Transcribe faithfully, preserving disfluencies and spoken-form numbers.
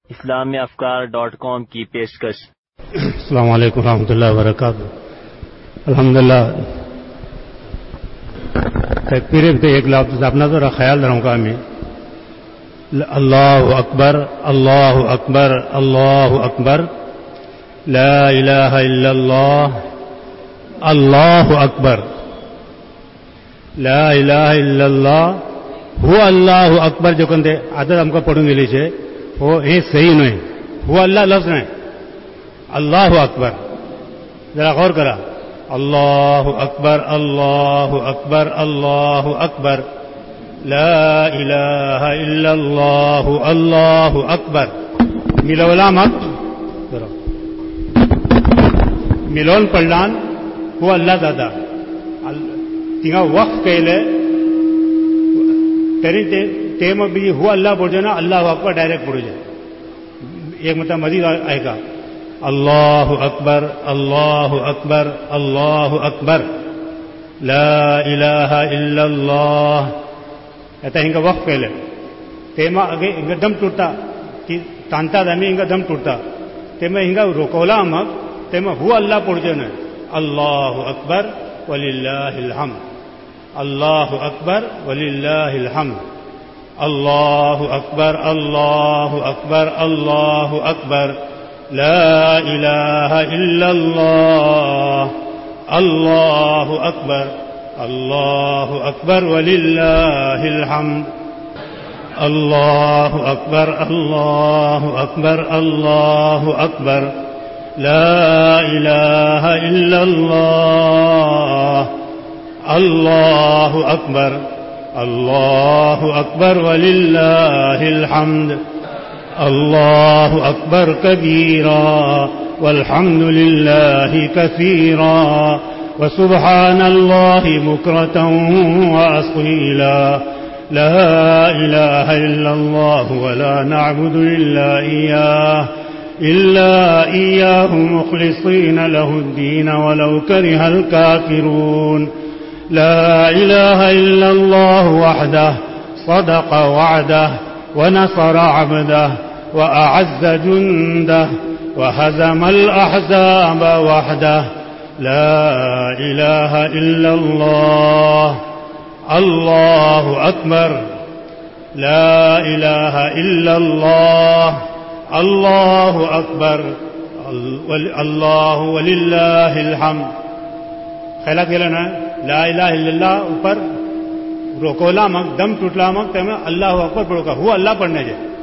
इस्लामी अफकार dot com की पेशकश। अस्सलाम वालेकुम रहमतुल्लाहि व बरकातहू। अल्हम्दुलिल्लाह तकबीर पे एक लफ्ज़ अपना तो ख्याल रहूँगा मैं। अल्लाहु अकबर अल्लाहु अकबर अल्लाहु अकबर ला इलाहा इल्लल्लाह अल्लाहु अकबर ला इलाहा इल्लल्लाह हुआ अल्लाहु अकबर जो कंदे आदत हमको पढ़ून गेली छे वो हे सही नहीं, हुआ अल्लाह लफ्ज़ नहीं, अल्लाहु अकबर। जरा गौर करा, अल्लाहु अकबर अल्लाहु अकबर अल्लाहु अकबर ला इलाहा इल्लल्लाह अल्लाहु अकबर। मिलोला मत मिलोन पडलान हुआ अल्लाह दादा तिंगा वक्फ केले तरी ते तेम बी हुआ अल्लाह पडजो ना अल्लाहु अकबर डायरेक्ट पडजो। एक मतलब मजीद आएगा अल्लाहु अकबर अल्लाहु अकबर अल्लाहु अकबर ला इलाहा इल्लल्लाह आता हिंगा वक्फ केले तेमा आगे हिंगा दम टूटता तांता दामी हिंगा दम टूटता तेमा हिंगा रोकोला मग तेमा हुआ अल्लाह पडजो ना अल्लाहु अकबर वलिल्लाहिल हम्द अल्लाहु अकबर वलिल्लाहिल हम्द अल्लाहु अकबर अल्लाहु अकबर अल्लाहु अकबर ला इलाहा इल्लल्लाह अल्लाहु अकबर अल्लाहु अकबर वलिल्लाहिल हम्द अल्लाहु अकबर अल्लाहु अकबर अल्लाहु अकबर ला इलाहा इल्लल्लाह अल्लाहु अकबर अल्लाहु अकबर वलिल्लाहिल हम्द अल्लाहु अकबर कबीरा वल्हम्दुलिल्लाहि कसीरा व सुब्हानल्लाहि बुक्रतन व असीला ला इलाहा इल्लल्लाह व ला नअबुदु इल्ला इय्याह इल्ला इय्याहु मुखलिसीन लहुद्दीन वलौ करिहल काफिरून لا إله إلا الله وحده صدق وعده ونصر عبده وأعز جنده وهزم الأحزاب وحده لا إله إلا الله الله أكبر لا إله إلا الله الله أكبر الله ولله الحمد। ख्याल केला ना ला इलाहा इल्लल्लाह ऊपर रोकोला मग दम टूटला मग तेमें अल्लाहु अकबर पढ़ो का हुआ अल्लाह पढ़ने जे